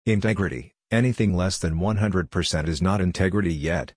Integrity: anything less than 100% is not integrity yet.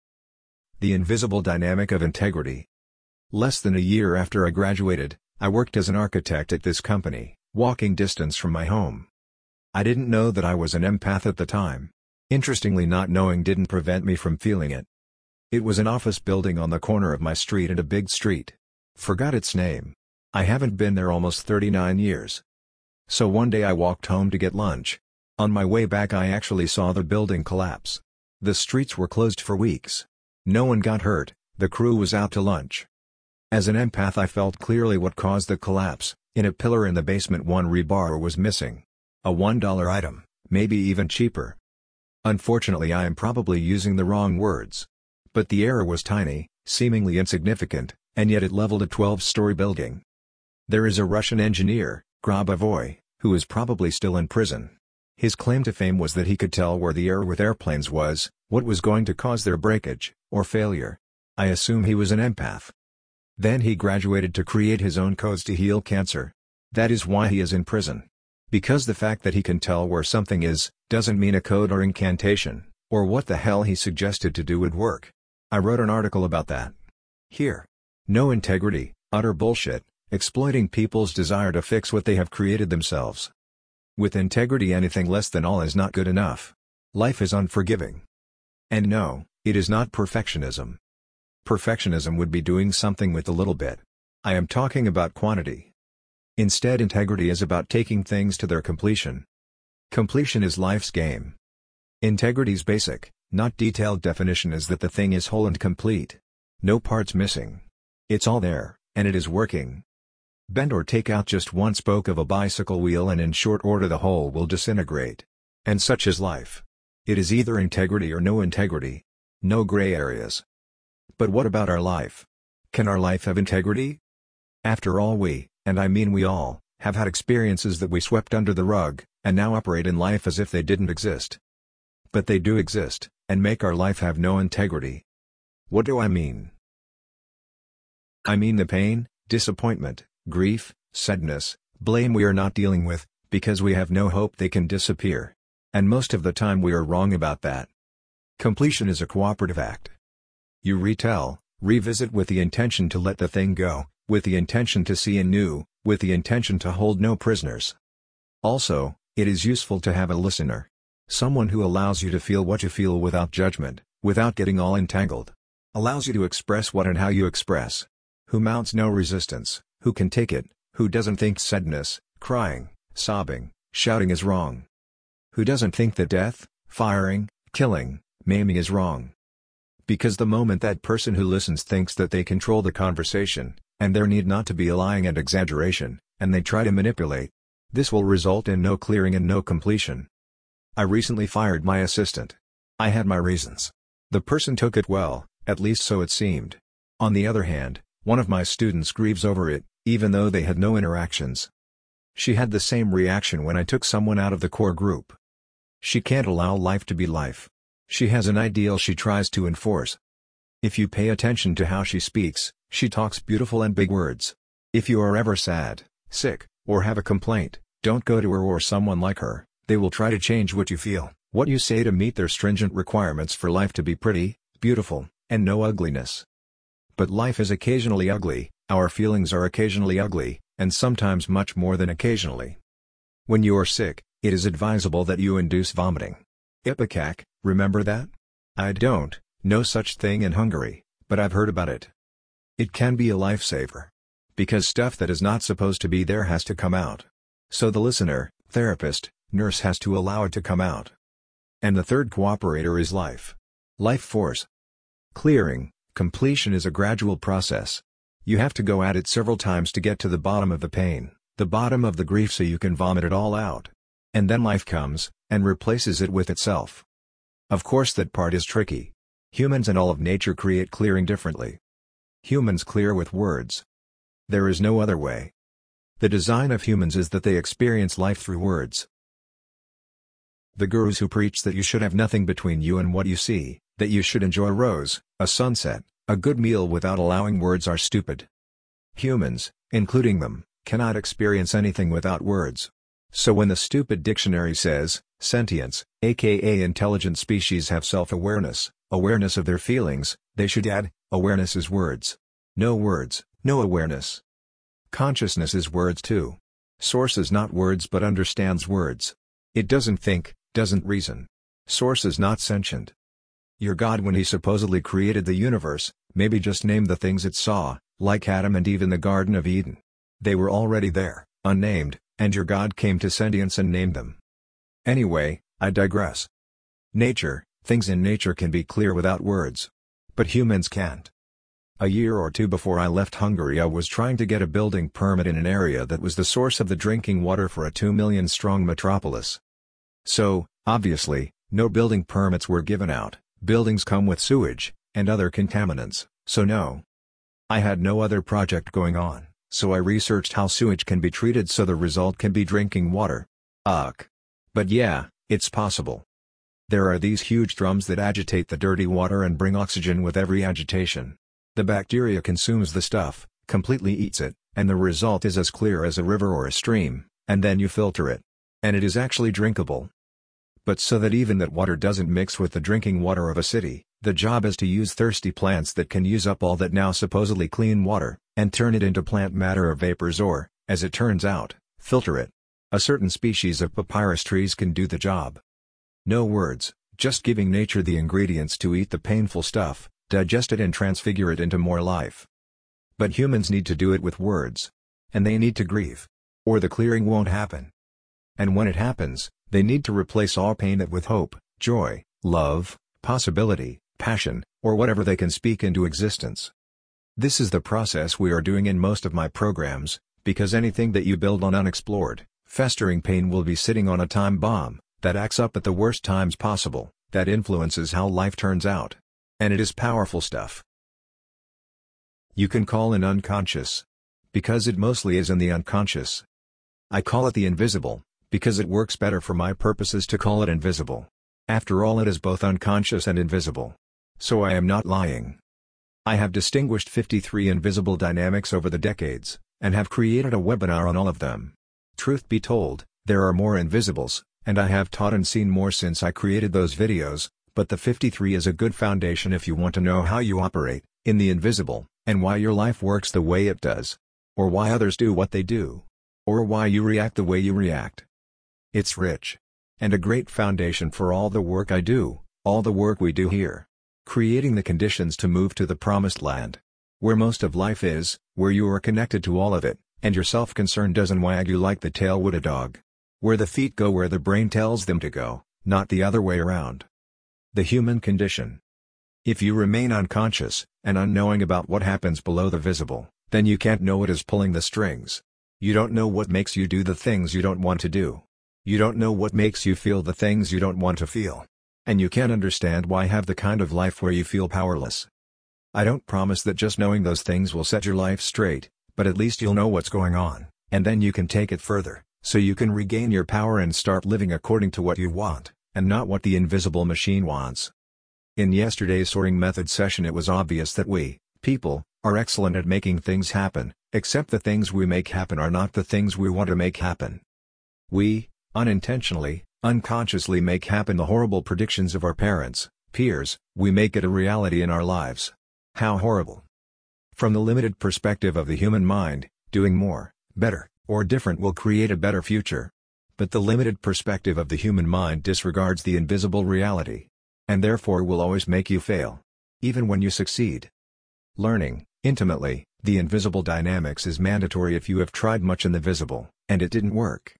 The invisible dynamic of integrity. Less than a year after I graduated, I worked as an architect at this company, walking distance from my home. I didn't know that I was an empath at the time. Interestingly, not knowing didn't prevent me from feeling it. It was an office building on the corner of my street and a big street. Forgot its name. I haven't been there almost 39 years. So one day I walked home to get lunch. On my way back I actually saw the building collapse. The streets were closed for weeks. No one got hurt, the crew was out to lunch. As an empath I felt clearly what caused the collapse. In a pillar in the basement one rebar was missing. A $1 item, maybe even cheaper. Unfortunately I am probably using the wrong words. But the error was tiny, seemingly insignificant, and yet it leveled a 12-story building. There is a Russian engineer, Grabovoi, who is probably still in prison. His claim to fame was that he could tell where the error with airplanes was, what was going to cause their breakage, or failure. I assume he was an empath. Then he graduated to create his own codes to heal cancer. That is why he is in prison. Because the fact that he can tell where something is, doesn't mean a code or incantation, or what the hell he suggested to do would work. I wrote an article about that. Here. No integrity, utter bullshit, exploiting people's desire to fix what they have created themselves. With integrity anything less than all is not good enough. Life is unforgiving. And no, it is not perfectionism. Perfectionism would be doing something with a little bit. I am talking about quantity. Instead, integrity is about taking things to their completion. Completion is life's game. Integrity's basic, not detailed definition is that the thing is whole and complete. No parts missing. It's all there, and it is working. Bend or take out just one spoke of a bicycle wheel and in short order the whole will disintegrate. And such is life. It is either integrity or no integrity. No gray areas. But what about our life? Can our life have integrity? After all, and I mean we all, have had experiences that we swept under the rug, and now operate in life as if they didn't exist. But they do exist, and make our life have no integrity. What do I mean? I mean the pain, disappointment, grief, sadness, blame we are not dealing with, because we have no hope they can disappear. And most of the time we are wrong about that. Completion is a cooperative act. You retell, revisit with the intention to let the thing go, with the intention to see anew, with the intention to hold no prisoners. Also, it is useful to have a listener. Someone who allows you to feel what you feel without judgment, without getting all entangled. Allows you to express what and how you express. Who mounts no resistance, who can take it, who doesn't think sadness, crying, sobbing, shouting is wrong. Who doesn't think that death, firing, killing, maiming is wrong. Because the moment that person who listens thinks that they control the conversation, and there need not to be a lying and exaggeration, and they try to manipulate, this will result in no clearing and no completion. I recently fired my assistant. I had my reasons. The person took it well, at least so it seemed. On the other hand, one of my students grieves over it, even though they had no interactions. She had the same reaction when I took someone out of the core group. She can't allow life to be life. She has an ideal she tries to enforce. If you pay attention to how she speaks, she talks beautiful and big words. If you are ever sad, sick, or have a complaint, don't go to her or someone like her. They will try to change what you feel, what you say to meet their stringent requirements for life to be pretty, beautiful, and no ugliness. But life is occasionally ugly, our feelings are occasionally ugly, and sometimes much more than occasionally. When you are sick, it is advisable that you induce vomiting. Ipecac, remember that? I don't know such thing in Hungary, but I've heard about it. It can be a lifesaver. Because stuff that is not supposed to be there has to come out. So the listener, therapist, nurse has to allow it to come out. And the third cooperator is life. Life force. Clearing, completion is a gradual process. You have to go at it several times to get to the bottom of the pain, the bottom of the grief so you can vomit it all out. And then life comes, and replaces it with itself. Of course that part is tricky. Humans and all of nature create clearing differently. Humans clear with words. There is no other way. The design of humans is that they experience life through words. The gurus who preach that you should have nothing between you and what you see, that you should enjoy a rose, a sunset, a good meal without allowing words are stupid. Humans, including them, cannot experience anything without words. So when the stupid dictionary says, Sentience, aka intelligent species, have self-awareness, awareness of their feelings. They should add, awareness is words. No words, no awareness. Consciousness is words too. Source is not words but understands words. It doesn't think, doesn't reason. Source is not sentient. Your God, when he supposedly created the universe, maybe just named the things it saw, like Adam and Eve in the Garden of Eden. They were already there, unnamed, and your God came to sentience and named them. Anyway, I digress. Nature, things in nature can be clear without words. But humans can't. A year or two before I left Hungary, I was trying to get a building permit in an area that was the source of the drinking water for a 2 million strong metropolis. So, obviously, no building permits were given out. Buildings come with sewage, and other contaminants, so no. I had no other project going on, so I researched how sewage can be treated so the result can be drinking water. Ugh. But yeah, it's possible. There are these huge drums that agitate the dirty water and bring oxygen with every agitation. The bacteria consumes the stuff, completely eats it, and the result is as clear as a river or a stream, and then you filter it. And it is actually drinkable. But so that even that water doesn't mix with the drinking water of a city, the job is to use thirsty plants that can use up all that now supposedly clean water, and turn it into plant matter or vapors or, as it turns out, filter it. A certain species of papyrus trees can do the job. No words, just giving nature the ingredients to eat the painful stuff, digest it and transfigure it into more life. But humans need to do it with words. And they need to grieve. Or the clearing won't happen. And when it happens, they need to replace all pain with hope, joy, love, possibility, passion, or whatever they can speak into existence. This is the process we are doing in most of my programs, because anything that you build on unexplored, festering pain will be sitting on a time bomb, that acts up at the worst times possible, that influences how life turns out. And it is powerful stuff. You can call it unconscious. Because it mostly is in the unconscious. I call it the invisible, because it works better for my purposes to call it invisible. After all, it is both unconscious and invisible. So I am not lying. I have distinguished 53 invisible dynamics over the decades, and have created a webinar on all of them. Truth be told, there are more invisibles, and I have taught and seen more since I created those videos, but the 53 is a good foundation if you want to know how you operate in the invisible, and why your life works the way it does. Or why others do what they do. Or why you react the way you react. It's rich. And a great foundation for all the work I do, all the work we do here. Creating the conditions to move to the promised land. Where most of life is, where you are connected to all of it, and your self-concern doesn't wag you like the tail would a dog. Where the feet go where the brain tells them to go, not the other way around. The human condition. If you remain unconscious, and unknowing about what happens below the visible, then you can't know what is pulling the strings. You don't know what makes you do the things you don't want to do. You don't know what makes you feel the things you don't want to feel. And you can't understand why have the kind of life where you feel powerless. I don't promise that just knowing those things will set your life straight, but at least you'll know what's going on, and then you can take it further, so you can regain your power and start living according to what you want, and not what the invisible machine wants. In yesterday's soaring method session, it was obvious that we, people, are excellent at making things happen, except the things we make happen are not the things we want to make happen. We, unintentionally, unconsciously make happen the horrible predictions of our parents, peers. We make it a reality in our lives. How horrible. From the limited perspective of the human mind, doing more, better, or different will create a better future. But the limited perspective of the human mind disregards the invisible reality. And therefore will always make you fail. Even when you succeed. Learning, intimately, the invisible dynamics is mandatory if you have tried much in the visible, and it didn't work.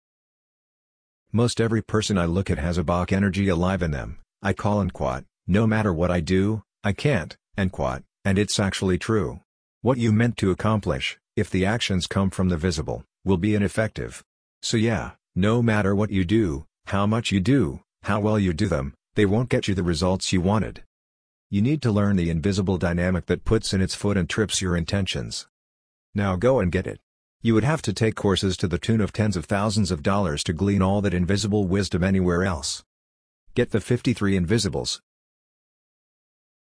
Most every person I look at has a Bach energy alive in them. I call unquote, no matter what I do, I can't, unquote, and it's actually true. What you meant to accomplish, if the actions come from the visible, will be ineffective. So yeah, no matter what you do, how much you do, how well you do them, they won't get you the results you wanted. You need to learn the invisible dynamic that puts in its foot and trips your intentions. Now go and get it. You would have to take courses to the tune of tens of thousands of dollars to glean all that invisible wisdom anywhere else. Get the 53 Invisibles,